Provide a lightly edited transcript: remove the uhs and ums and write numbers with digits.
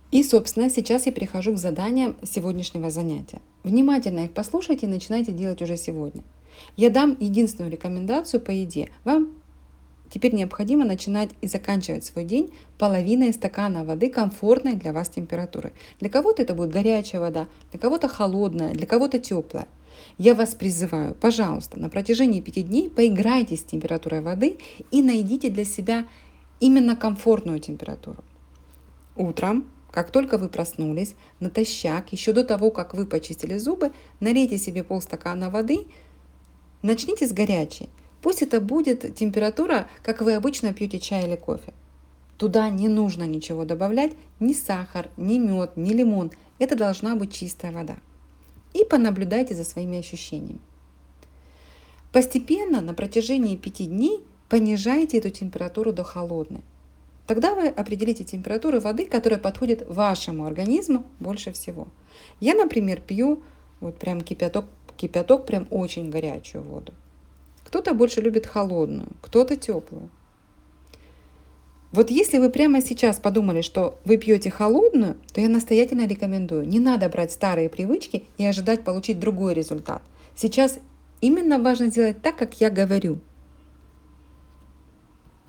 И, собственно, сейчас я перехожу к заданиям сегодняшнего занятия. Внимательно их послушайте и начинайте делать уже сегодня. Я дам единственную рекомендацию по еде. Вам теперь необходимо начинать и заканчивать свой день половиной стакана воды комфортной для вас температуры. Для кого-то это будет горячая вода, для кого-то холодная, для кого-то теплая. Я вас призываю, пожалуйста, на протяжении 5 дней поиграйте с температурой воды и найдите для себя именно комфортную температуру. Утром, как только вы проснулись, натощак, еще до того, как вы почистили зубы, налейте себе полстакана воды, начните с горячей. Пусть это будет температура, как вы обычно пьете чай или кофе. Туда не нужно ничего добавлять, ни сахар, ни мед, ни лимон. Это должна быть чистая вода. И понаблюдайте за своими ощущениями. Постепенно на протяжении 5 дней понижайте эту температуру до холодной. Тогда вы определите температуру воды, которая подходит вашему организму больше всего. Я, например, пью вот прям кипяток прям очень горячую воду. Кто-то больше любит холодную, кто-то теплую. Вот если вы прямо сейчас подумали, что вы пьете холодную, то я настоятельно рекомендую. Не надо брать старые привычки и ожидать получить другой результат. Сейчас именно важно сделать так, как я говорю.